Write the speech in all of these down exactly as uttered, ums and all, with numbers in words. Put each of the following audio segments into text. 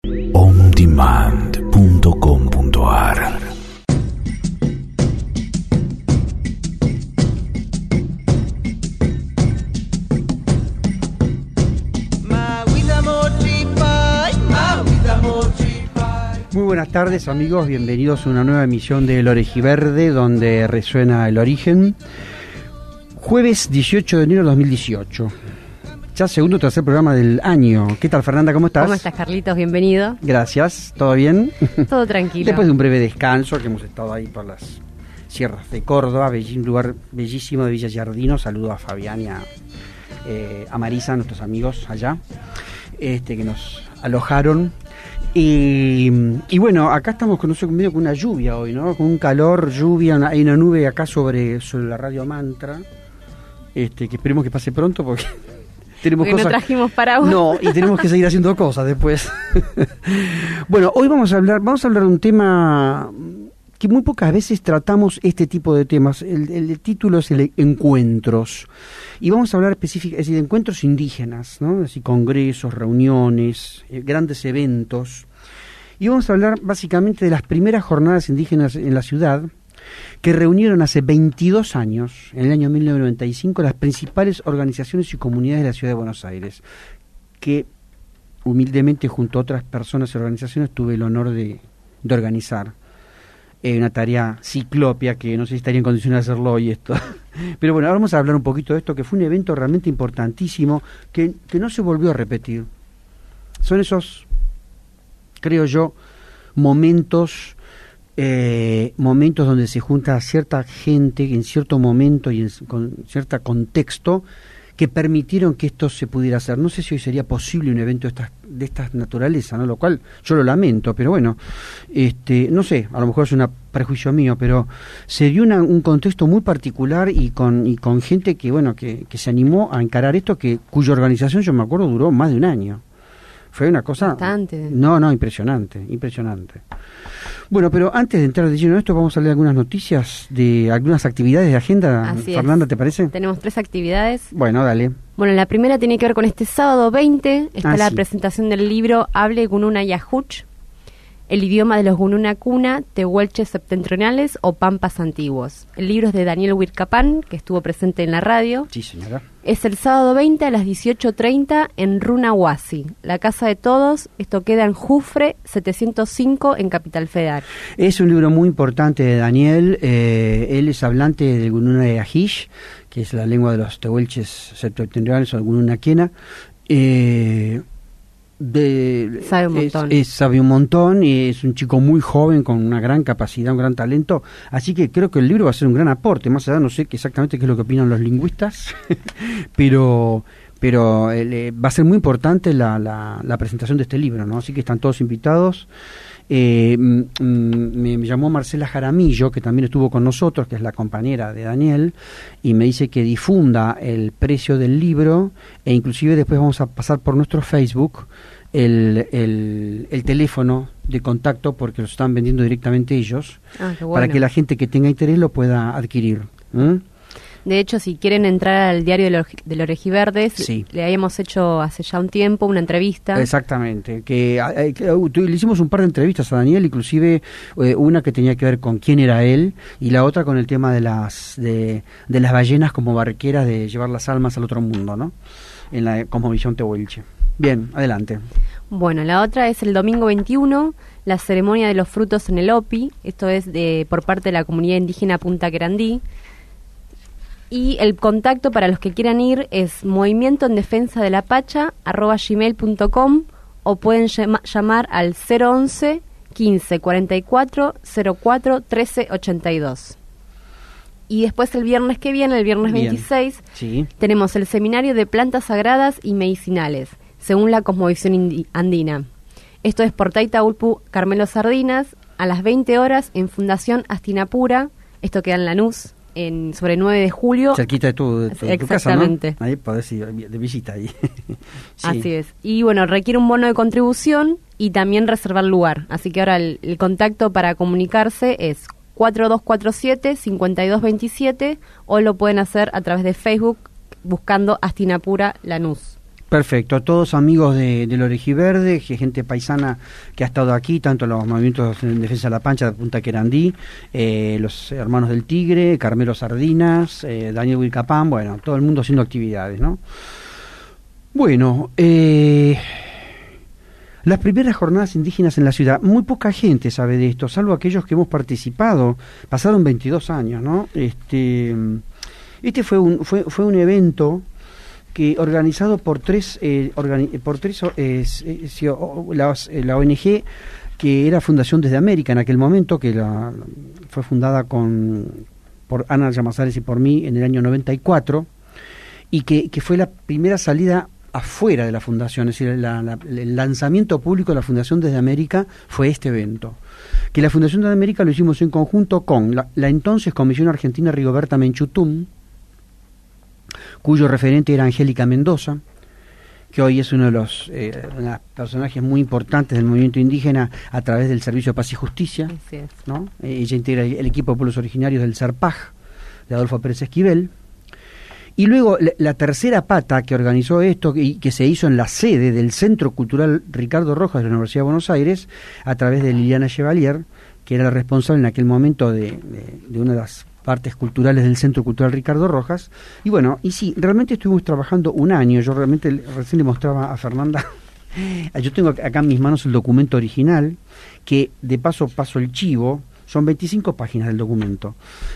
on demand punto com punto a r. Muy buenas tardes, amigos, bienvenidos a una nueva emisión de El Orejiverde, donde resuena el origen. Jueves dieciocho de enero de dos mil dieciocho. Ya segundo o tercer programa del año. ¿Qué tal, Fernanda? ¿Cómo estás? ¿Cómo estás, Carlitos? Bienvenido. Gracias. ¿Todo bien? Todo tranquilo. Después de un breve descanso, que hemos estado ahí por las sierras de Córdoba, un lugar bellísimo de Villa Giardino. Saludo a Fabián y a, eh, a Marisa, nuestros amigos allá, este, que nos alojaron. Y, y bueno, acá estamos con, no sé, medio con una lluvia hoy, ¿no? Con un calor, lluvia, una, hay una nube acá sobre, sobre la radio Mantra, este, que esperemos que pase pronto porque tenemos porque cosas... no trajimos paraguas. No, y tenemos que seguir haciendo cosas después. Bueno, hoy vamos a hablar, vamos a hablar de un tema que muy pocas veces tratamos, este tipo de temas. El, el, el título es el Encuentros. Y vamos a hablar específicamente, es decir, de encuentros indígenas, ¿no? Es decir, congresos, reuniones, eh, grandes eventos. Y vamos a hablar básicamente de las primeras jornadas indígenas en la ciudad, que reunieron hace veintidós años, en el año mil novecientos noventa y cinco, las principales organizaciones y comunidades de la ciudad de Buenos Aires, que humildemente junto a otras personas y organizaciones tuve el honor de, de organizar. Eh, una tarea ciclópea que no sé si estaría en condiciones de hacerlo hoy esto. Pero bueno, ahora vamos a hablar un poquito de esto, que fue un evento realmente importantísimo, que, que no se volvió a repetir. Son esos, creo yo, momentos... Eh, momentos donde se junta cierta gente en cierto momento y en, con cierto contexto que permitieron que esto se pudiera hacer. No sé si hoy sería posible un evento de estas de estas naturaleza, ¿no? Lo cual yo lo lamento, pero bueno, este, no sé, a lo mejor es un prejuicio mío, pero se dio una, un contexto muy particular y con y con gente que bueno que, que se animó a encarar esto, que cuya organización, yo me acuerdo, duró más de un año. Fue una cosa... Bastante. No, no, impresionante, impresionante. Bueno, pero antes de entrar de lleno en esto, vamos a leer algunas noticias de algunas actividades de agenda. Así Fernanda, es. ¿te parece? Tenemos tres actividades. Bueno, dale. Bueno, la primera tiene que ver con este sábado veinte. Está Ah, la sí. presentación del libro Hable Gununa Yahuch, el idioma de los Gununa Cuna, Tehuelches septentrionales o Pampas antiguos. El libro es de Daniel Huircapán, que estuvo presente en la radio. Sí, señora. Es el sábado veinte a las dieciocho treinta en Runahuasi, la casa de todos. Esto queda en Jufre setecientos cinco en Capital Federal. Es un libro muy importante de Daniel. Eh, él es hablante del Gununa de Ajish, que es la lengua de los tehuelches septentrionales o el Gununa Quena. Eh, de, sabe un montón. Es, es, sabe un montón y es un chico muy joven con una gran capacidad, un gran talento, así que creo que el libro va a ser un gran aporte. Más allá no sé qué exactamente qué es lo que opinan los lingüistas, pero pero eh, va a ser muy importante la, la, la presentación de este libro, ¿no? Así que están todos invitados. Eh, m- m- me, me llamó Marcela Jaramillo, que también estuvo con nosotros, que es la compañera de Daniel, y me dice que difunda el precio del libro, e inclusive después vamos a pasar por nuestro Facebook el, el, el teléfono de contacto, porque lo están vendiendo directamente ellos, Ah, qué bueno. para que la gente que tenga interés lo pueda adquirir. ¿Mm? De hecho, si quieren entrar al diario del, Ore- del Orejiverdes, Sí. le habíamos hecho hace ya un tiempo una entrevista. Exactamente, que, eh, que, uh, tu- le hicimos un par de entrevistas a Daniel, inclusive eh, una que tenía que ver con quién era él y la otra con el tema de las de, de las ballenas como barqueras, de llevar las almas al otro mundo, ¿no? En la cosmovisión tehuelche. Bien, adelante. Bueno, la otra es el domingo veintiuno, la ceremonia de los frutos en el Opi. Esto es de por parte de la comunidad indígena Punta Querandí. Y el contacto para los que quieran ir es movimiento en defensa de la pacha arroba gmail punto com, o pueden llama, llamar al cero once quince cuarenta y cuatro cero cuatro trece ochenta y dos. Y después el viernes que viene, el viernes Bien. veintiséis, Sí. tenemos el seminario de plantas sagradas y medicinales, según la cosmovisión indi- andina. Esto es por Taita Ulpu Carmelo Sardinas, a las veinte horas en Fundación Astinapura. Esto queda en Lanús, en, sobre nueve de julio. Cerquita de tu, de tu, de tu casa, Exactamente. ¿no? Ahí podés ir de visita ahí. Sí. Así es. Y bueno, requiere un bono de contribución y también reservar lugar. Así que ahora el, el contacto para comunicarse es cuatro dos cuatro siete, cinco dos dos siete, o lo pueden hacer a través de Facebook buscando Astinapura Lanús. Perfecto, todos amigos de, del Orejiverde, gente paisana que ha estado aquí, tanto los movimientos en defensa de la Pancha de Punta Querandí, eh, los hermanos del Tigre, Carmelo Sardinas, eh, Daniel Wilcapán, bueno, todo el mundo haciendo actividades, ¿no? Bueno, eh, las primeras jornadas indígenas en la ciudad, muy poca gente sabe de esto, salvo aquellos que hemos participado, pasaron veintidós años, ¿no? Este, este fue un, fue, fue un evento que organizado por tres eh, organi por tres eh, eh, la, la O N G que era Fundación Desde América en aquel momento, que la, fue fundada con por Ana Llamazares y por mí en el año noventa y cuatro, y que, que fue la primera salida afuera de la fundación, es decir, la, la, el lanzamiento público de la Fundación Desde América fue este evento, que la Fundación Desde América lo hicimos en conjunto con la, la entonces Comisión Argentina Rigoberta Menchutum, cuyo referente era Angélica Mendoza, que hoy es uno de los eh, personajes muy importantes del movimiento indígena a través del Servicio de Paz y Justicia, ¿no? Eh, ella integra el, el equipo de pueblos originarios del SERPAJ, de Adolfo Pérez Esquivel. Y luego la, la tercera pata que organizó esto y que se hizo en la sede del Centro Cultural Ricardo Rojas de la Universidad de Buenos Aires, a través de Liliana Chevalier, que era la responsable en aquel momento de, de, de una de las partes culturales del Centro Cultural Ricardo Rojas. Y bueno, y sí, realmente estuvimos trabajando un año. Yo realmente recién le mostraba a Fernanda, yo tengo acá en mis manos el documento original, que de paso paso el chivo, son veinticinco páginas del documento.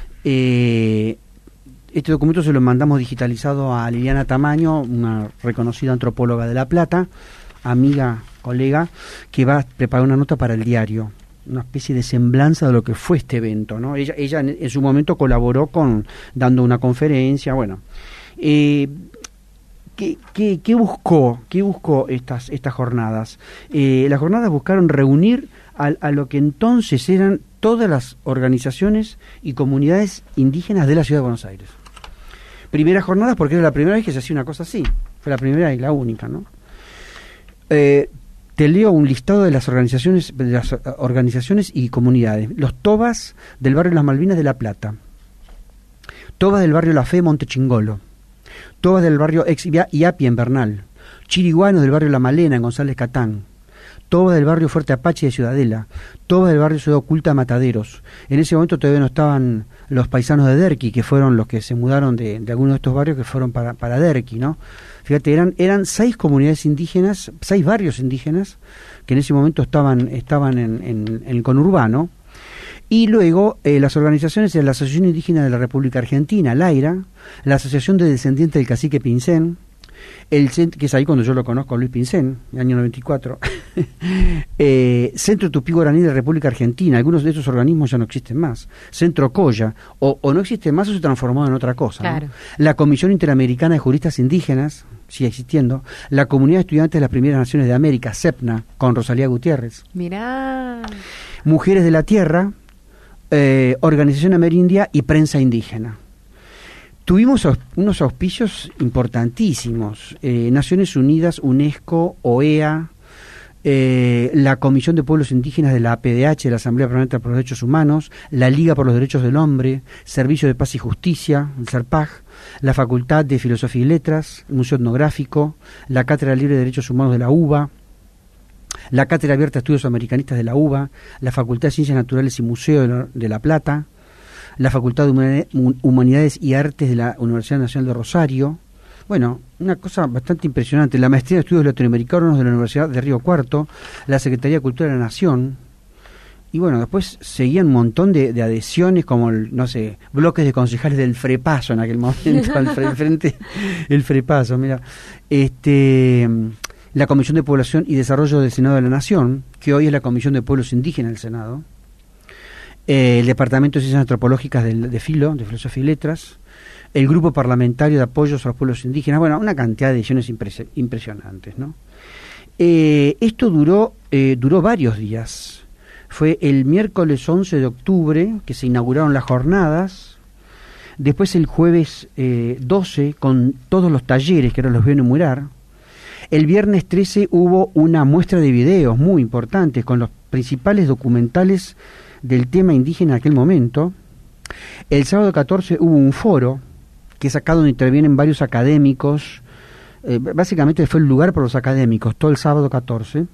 Eh, este documento se lo mandamos digitalizado a Liliana Tamaño, una reconocida antropóloga de La Plata, amiga, colega, que va a preparar una nota para el diario, una especie de semblanza de lo que fue este evento, ¿no? Ella, ella en, en su momento colaboró con dando una conferencia, bueno. Eh, ¿qué, qué, qué buscó? ¿Qué buscó estas estas jornadas? Eh, las jornadas buscaron reunir a, a lo que entonces eran todas las organizaciones y comunidades indígenas de la Ciudad de Buenos Aires. Primeras jornadas porque era la primera vez que se hacía una cosa así, fue la primera y la única, ¿no? Eh, Te leo un listado de las organizaciones, de las organizaciones y comunidades. Los Tobas del barrio Las Malvinas de La Plata, Tobas del barrio La Fe, Montechingolo, Tobas del barrio Ex Iapi en Bernal, Chiriguanos del barrio La Malena en González Catán, Tobas del barrio Fuerte Apache de Ciudadela, Tobas del barrio Ciudad Oculta Mataderos. En ese momento todavía no estaban los paisanos de Derqui, que fueron los que se mudaron de, de algunos de estos barrios que fueron para, para Derqui, ¿no? Fíjate, eran, eran seis comunidades indígenas, seis barrios indígenas, que en ese momento estaban, estaban en, en, en el conurbano. Y luego eh, las organizaciones de la Asociación Indígena de la República Argentina, LAIRA, la Asociación de Descendientes del Cacique Pincén, el que es ahí cuando yo lo conozco, Luis Pincén, en el año noventa y cuatro, eh, Centro Tupí Guaraní de la República Argentina, algunos de esos organismos ya no existen más, Centro Coya, o, o no existen más o se transformó en otra cosa, claro. ¿no? La Comisión Interamericana de Juristas Indígenas, sigue existiendo, la Comunidad de Estudiantes de las Primeras Naciones de América, CEPNA, con Rosalía Gutiérrez, mirá, Mujeres de la Tierra, eh, Organización Amerindia y Prensa Indígena. Tuvimos unos auspicios importantísimos, eh, Naciones Unidas, UNESCO, O E A, eh, la Comisión de Pueblos Indígenas de la A P D H, la Asamblea Permanente por los Derechos Humanos, la Liga por los Derechos del Hombre, Servicio de Paz y Justicia, el SERPAJ, la Facultad de Filosofía y Letras, el Museo Etnográfico, la Cátedra Libre de Derechos Humanos de la U B A, la Cátedra Abierta de Estudios Americanistas de la U B A, la Facultad de Ciencias Naturales y Museo de La, de la Plata, la Facultad de Humanidades y Artes de la Universidad Nacional de Rosario. Bueno, una cosa bastante impresionante. La Maestría de Estudios Latinoamericanos de la Universidad de Río Cuarto, la Secretaría de Cultura de la Nación. Y bueno, después seguían un montón de, de adhesiones, como, el, no sé, bloques de concejales del Frepaso en aquel momento, al frente, el Frepaso, mira. Este, la Comisión de Población y Desarrollo del Senado de la Nación, que hoy es la Comisión de Pueblos Indígenas del Senado. Eh, el Departamento de Ciencias Antropológicas de, de Filo, de Filosofía y Letras, el Grupo Parlamentario de Apoyos a los Pueblos Indígenas, bueno, una cantidad de ediciones impres impresionantes, ¿no? Eh, esto duró, eh, duró varios días. Fue el miércoles once de octubre que se inauguraron las jornadas, después el jueves eh, doce con todos los talleres, que ahora los voy a enumerar. El viernes trece hubo una muestra de videos muy importantes con los principales documentales del tema indígena en aquel momento. El sábado catorce hubo un foro, que es acá donde intervienen varios académicos, eh, básicamente fue el lugar para los académicos, todo el sábado catorce.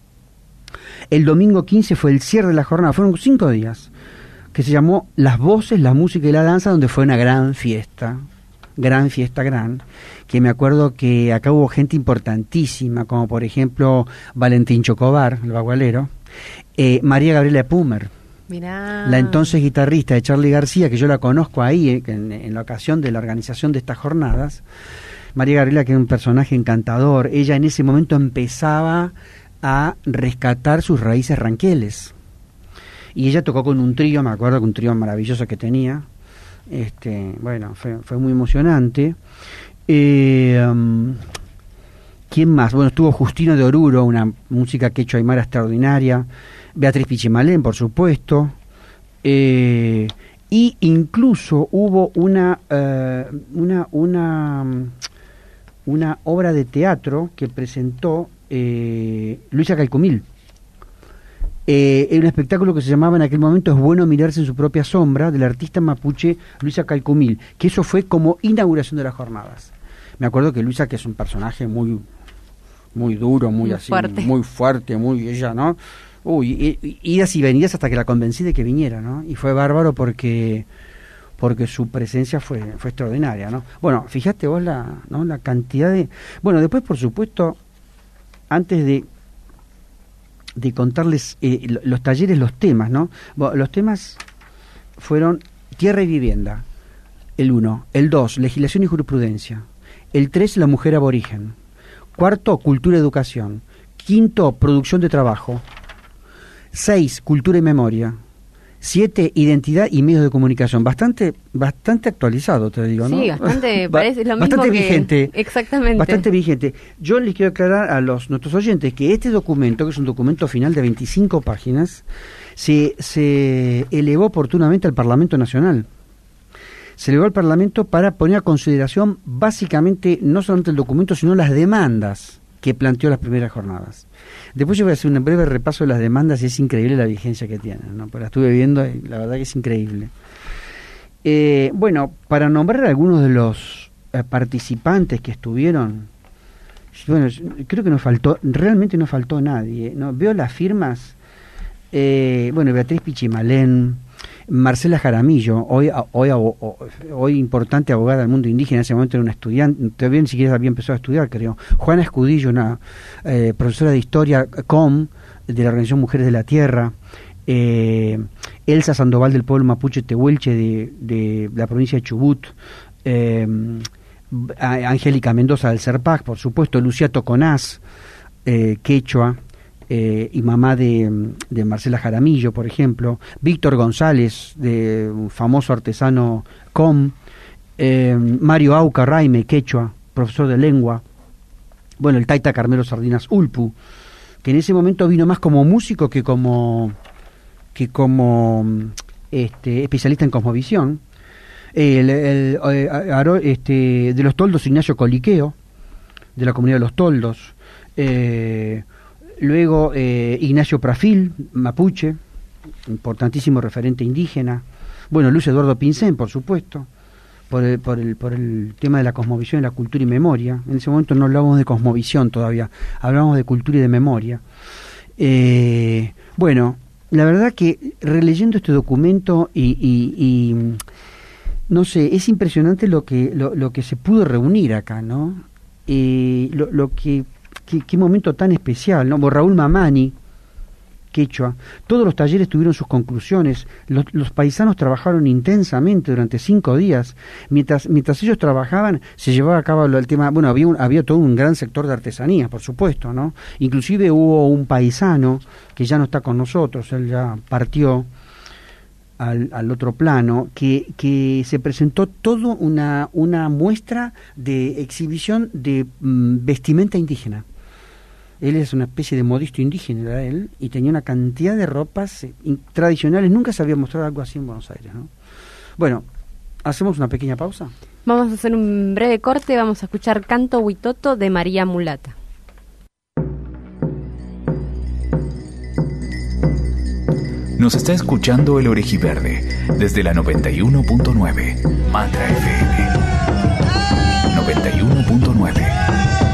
El domingo quince fue el cierre de la jornada, fueron cinco días, que se llamó Las Voces, la Música y la Danza, donde fue una gran fiesta, gran fiesta, gran, que me acuerdo que acá hubo gente importantísima, como por ejemplo Valentín Chocobar, el bagualero, eh, María Gabriela Pumer, Mirá. la entonces guitarrista de Charly García, que yo la conozco ahí eh, en, en la ocasión de la organización de estas jornadas. María Gabriela, que es un personaje encantador, ella en ese momento empezaba a rescatar sus raíces ranqueles. Y ella tocó con un trío, me acuerdo que un trío maravilloso que tenía. Este, bueno, fue, fue muy emocionante. Eh, um, ¿Quién más? Bueno, estuvo Justino de Oruro, una música quechua aymara extraordinaria. Beatriz Pichimalén, por supuesto. Eh, y incluso hubo una, uh, una, una, una obra de teatro que presentó eh, Luisa Calcomil. Eh, era un espectáculo que se llamaba en aquel momento Es bueno mirarse en su propia sombra, del artista mapuche Luisa Calcomil, que eso fue como inauguración de las jornadas. Me acuerdo que Luisa, que es un personaje muy muy duro, muy, muy así, fuerte. muy fuerte, muy ella, ¿no? Uy, idas y venidas hasta que la convencí de que viniera, ¿no? Y fue bárbaro porque porque su presencia fue fue extraordinaria, ¿no? Bueno, fíjate vos la, ¿no? la cantidad de... Bueno, después, por supuesto, antes de de contarles eh, los talleres, los temas, ¿no? Bueno, los temas fueron tierra y vivienda, el uno, el dos, legislación y jurisprudencia, el tres, la mujer aborigen, cuarto, cultura y educación, quinto, producción de trabajo, seis, cultura y memoria, siete, identidad y medios de comunicación. Bastante bastante actualizado, te digo, ¿no? Sí, bastante, parece lo mismo bastante que... vigente. Exactamente. Bastante vigente. Yo les quiero aclarar a los nuestros oyentes que este documento, que es un documento final de veinticinco páginas, se, se elevó oportunamente al Parlamento Nacional. Se elevó al Parlamento para poner a consideración básicamente no solamente el documento, sino las demandas que planteó las primeras jornadas. Después yo voy a hacer un breve repaso de las demandas y es increíble la vigencia que tienen, ¿no? Pero la estuve viendo y la verdad que es increíble. Eh, bueno, para nombrar a algunos de los eh, participantes que estuvieron, bueno, creo que nos faltó, realmente no faltó nadie, ¿no? Veo las firmas, eh, bueno, Beatriz Pichimalén, Marcela Jaramillo, hoy, hoy, hoy importante abogada del mundo indígena, en ese momento era una estudiante, todavía ni siquiera había empezado a estudiar, creo. Juana Escudillo, una eh, profesora de historia, C O M, de la Organización Mujeres de la Tierra, eh, Elsa Sandoval del pueblo mapuche Tehuelche de, de la provincia de Chubut, eh, Angélica Mendoza del Serpac, por supuesto, Lucía Toconás, eh, quechua, Eh, y mamá de, de Marcela Jaramillo, por ejemplo, Víctor González, de un famoso artesano C O M, eh, Mario Auca Raime, quechua, profesor de lengua, bueno, el Taita Carmelo Sardinas Ulpu, que en ese momento vino más como músico que como que como este, especialista en cosmovisión, el, el, el, este, de los Toldos Ignacio Coliqueo, de la comunidad de los Toldos, eh, luego eh, Ignacio Prafil, mapuche, importantísimo referente indígena. Bueno, Luis Eduardo Pincén, por supuesto, por el, por el, por el tema de la cosmovisión, la cultura y memoria. En ese momento no hablábamos de cosmovisión todavía, hablábamos de cultura y de memoria. Eh, bueno, la verdad que releyendo este documento y, y, y no sé, es impresionante lo que lo, lo que se pudo reunir acá, ¿no? Eh, lo, lo que Qué, qué momento tan especial, ¿no? Raúl Mamani, quechua, todos los talleres tuvieron sus conclusiones, los, los paisanos trabajaron intensamente durante cinco días, mientras mientras ellos trabajaban se llevaba a cabo el tema, bueno, había, un, había todo un gran sector de artesanías, por supuesto, ¿no? Inclusive hubo un paisano que ya no está con nosotros, él ya partió al, al otro plano, que, que se presentó toda una, una muestra de exhibición de mm, vestimenta indígena. Él es una especie de modisto indígena, era él, y tenía una cantidad de ropas eh, tradicionales. Nunca se había mostrado algo así en Buenos Aires, ¿no? Bueno, ¿hacemos una pequeña pausa? Vamos a hacer un breve corte, vamos a escuchar Canto Huitoto de María Mulata. Nos está escuchando El Orejiverde, desde la noventa y uno punto nueve, Mantra F M. noventa y uno punto nueve.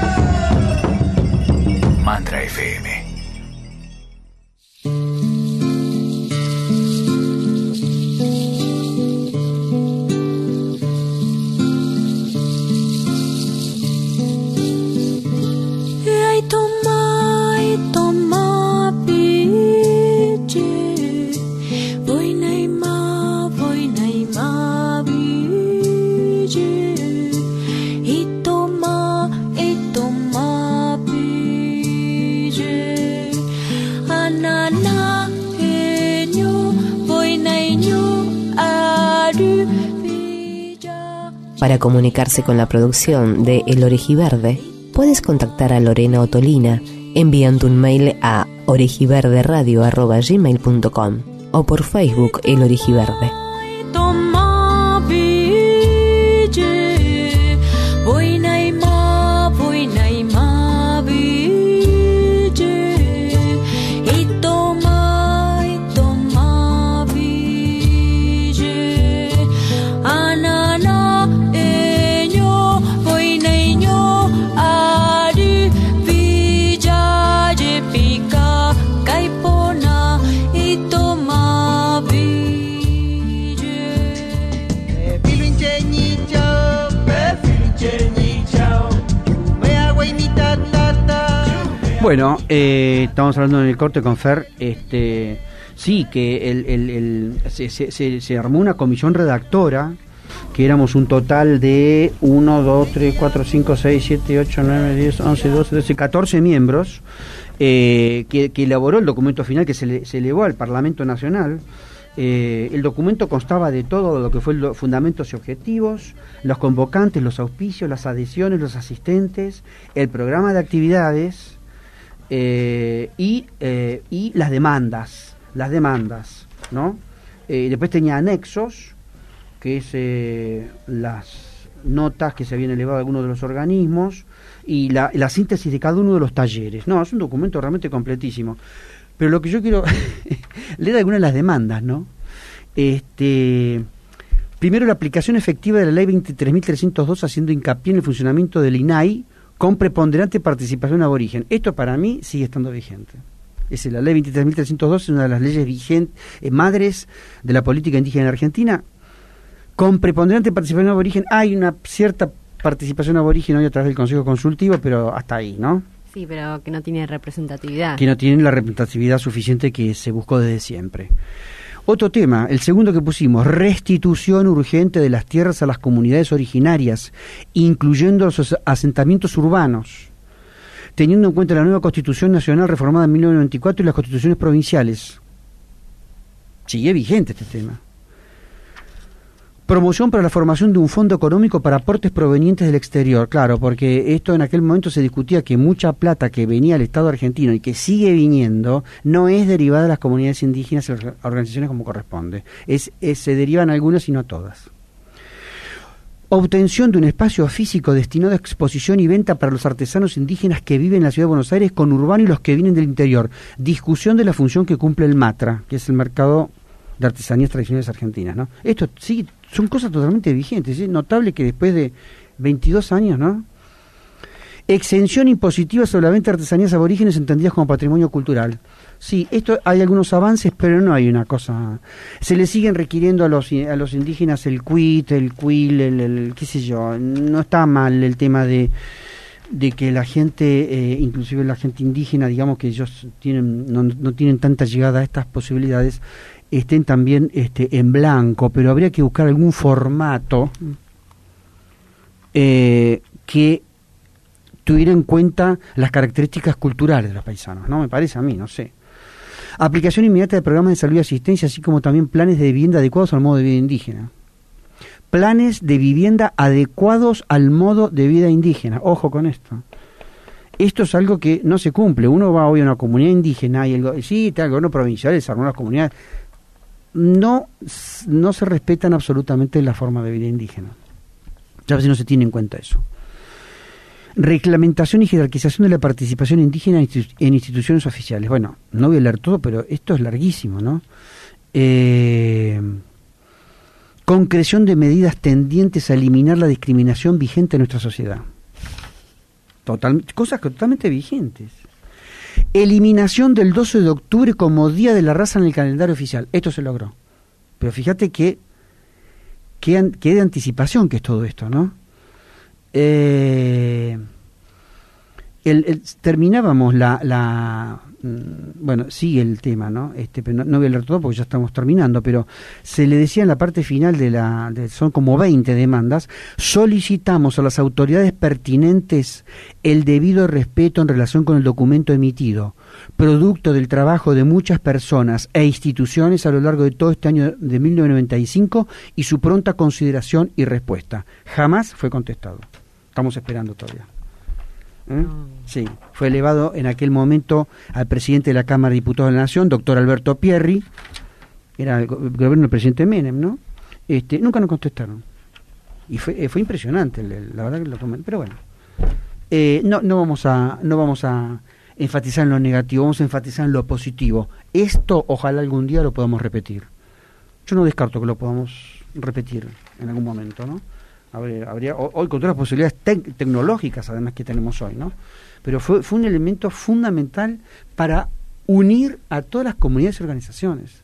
Mantra F M. Para comunicarse con la producción de El Orejiverde, puedes contactar a Lorena Ottolina enviando un mail a orejiverderadio arroba gmail punto com o por Facebook El Orejiverde. Bueno, eh, estamos hablando en el corte con Fer, este, sí, que el, el, el, se, se, se armó una comisión redactora, que éramos un total de uno, dos, tres, cuatro, cinco, seis, siete, ocho, nueve, diez, once, doce, trece, catorce miembros, eh, que, que elaboró el documento final que se, le, se elevó al Parlamento Nacional. Eh, el documento constaba de todo lo que fue los fundamentos y objetivos, los convocantes, los auspicios, las adhesiones, los asistentes, el programa de actividades, Eh, y, eh, y las demandas, las demandas, ¿no? Eh, después tenía anexos, que es eh, las notas que se habían elevado a algunos de los organismos y la, la síntesis de cada uno de los talleres. No, es un documento realmente completísimo. Pero lo que yo quiero leer algunas de las demandas, ¿no? Este, primero, la aplicación efectiva de la ley veintitrés mil trescientos dos, haciendo hincapié en el funcionamiento del I N A I con preponderante participación aborigen. Esto para mí sigue estando vigente. Es decir, la ley veintitrés mil trescientos dos es una de las leyes vigentes, eh, madres de la política indígena en Argentina. Con preponderante participación aborigen, hay una cierta participación aborigen hoy a través del Consejo Consultivo, pero hasta ahí, ¿no? Sí, pero que no tiene representatividad. Que no tiene la representatividad suficiente que se buscó desde siempre. Otro tema, el segundo que pusimos, restitución urgente de las tierras a las comunidades originarias, incluyendo los asentamientos urbanos, teniendo en cuenta la nueva Constitución Nacional reformada en mil novecientos noventa y cuatro y las constituciones provinciales. Sigue vigente este tema. Promoción para la formación de un fondo económico para aportes provenientes del exterior. Claro, porque esto en aquel momento se discutía que mucha plata que venía al Estado argentino y que sigue viniendo no es derivada de las comunidades indígenas y organizaciones como corresponde. Es, es, se derivan algunas y no todas. Obtención de un espacio físico destinado a exposición y venta para los artesanos indígenas que viven en la Ciudad de Buenos Aires, con urbanos y los que vienen del interior. Discusión de la función que cumple el MATRA, que es el Mercado de Artesanías Tradicionales Argentinas, ¿no? Esto sí, son cosas totalmente vigentes. Es notable que después de veintidós años, ¿no? Exención impositiva sobre la venta de artesanías aborígenes entendidas como patrimonio cultural. Sí, esto hay algunos avances, pero no hay una cosa. Se le siguen requiriendo a los a los indígenas el cuit, el cuil, el, el qué sé yo. No está mal el tema de de que la gente, eh, inclusive la gente indígena, digamos que ellos tienen no, no tienen tanta llegada a estas posibilidades, estén también este, en blanco, pero habría que buscar algún formato eh, que tuviera en cuenta las características culturales de los paisanos, ¿no? Me parece a mí, no sé. Aplicación inmediata de programas de salud y asistencia, así como también planes de vivienda adecuados al modo de vida indígena. Planes de vivienda adecuados al modo de vida indígena. Ojo con esto. Esto es algo que no se cumple. Uno va hoy a una comunidad indígena y el, sí, está el gobierno provincial, desarmó las comunidades. No, no se respetan absolutamente la forma de vida indígena. Ya si no se tiene en cuenta eso. Reglamentación y jerarquización de la participación indígena en instituciones oficiales. Bueno, no voy a leer todo, pero esto es larguísimo, ¿no? Eh, concreción de medidas tendientes a eliminar la discriminación vigente en nuestra sociedad. Total, cosas totalmente vigentes. eliminación del doce de octubre como Día de la Raza en el calendario oficial. Esto se logró. Pero fíjate que qué, qué de anticipación que es todo esto, ¿no? Eh, el, el, terminábamos la, la bueno, sigue el tema, ¿no? Este, pero no, no voy a leer todo porque ya estamos terminando, pero se le decía en la parte final de la, de, son como veinte demandas, solicitamos a las autoridades pertinentes el debido respeto en relación con el documento emitido, producto del trabajo de muchas personas e instituciones a lo largo de todo este año de mil novecientos noventa y cinco y su pronta consideración y respuesta. Jamás fue contestado. Estamos esperando todavía. ¿Eh? No. Sí, fue elevado en aquel momento al presidente de la Cámara de Diputados de la Nación, doctor Alberto Pierri, era el gobierno del presidente Menem, ¿no? Este, nunca nos contestaron. Y fue, fue impresionante, la verdad que lo comenté, pero bueno. Eh, no, no vamos a, no vamos a enfatizar en lo negativo, vamos a enfatizar en lo positivo. Esto ojalá algún día lo podamos repetir. Yo no descarto que lo podamos repetir en algún momento, ¿no? Habría, habría, hoy con todas las posibilidades tec- tecnológicas además que tenemos hoy, ¿no? Pero fue, fue un elemento fundamental para unir a todas las comunidades y organizaciones.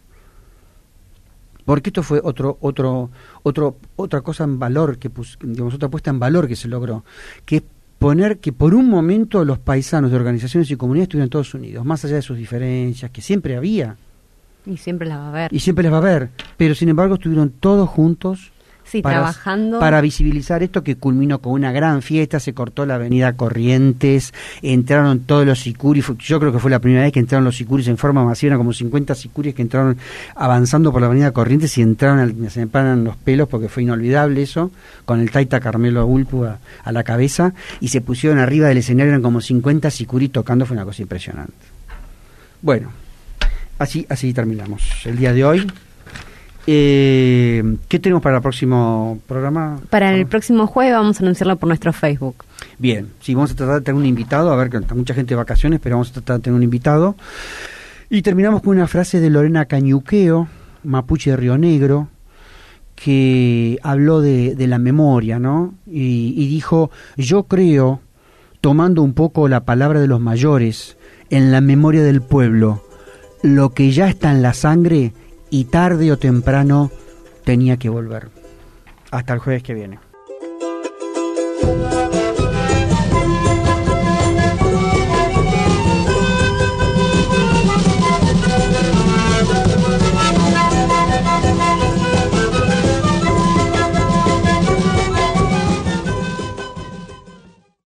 Porque esto fue otro, otro, otro, otra cosa en valor que pus, digamos, otra puesta en valor que se logró, que es poner que por un momento los paisanos de organizaciones y comunidades estuvieran todos unidos, más allá de sus diferencias, que siempre había. Y siempre las va a haber. Y siempre las va a haber, pero sin embargo estuvieron todos juntos. Sí, para, trabajando. Para visibilizar esto que culminó con una gran fiesta, se cortó la avenida Corrientes, entraron todos los sicuris, yo creo que fue la primera vez que entraron los sicuris en forma masiva, eran como cincuenta sicuris que entraron avanzando por la avenida Corrientes y entraron, al, se me paran los pelos porque fue inolvidable eso, con el Taita Carmelo Ulpu a, a la cabeza, y se pusieron arriba del escenario, eran como cincuenta sicuris tocando, fue una cosa impresionante. Bueno, así, así terminamos el día de hoy. Eh, ¿Qué tenemos para el próximo programa? Para el próximo jueves vamos a anunciarlo por nuestro Facebook. Bien, sí, vamos a tratar de tener un invitado, a ver, que está mucha gente de vacaciones, pero vamos a tratar de tener un invitado. Y terminamos con una frase de Lorena Cañuqueo, mapuche de Río Negro, que habló de, de la memoria, ¿no? Y, y dijo, yo creo, tomando un poco la palabra de los mayores, en la memoria del pueblo, lo que ya está en la sangre y tarde o temprano tenía que volver. Hasta el jueves que viene.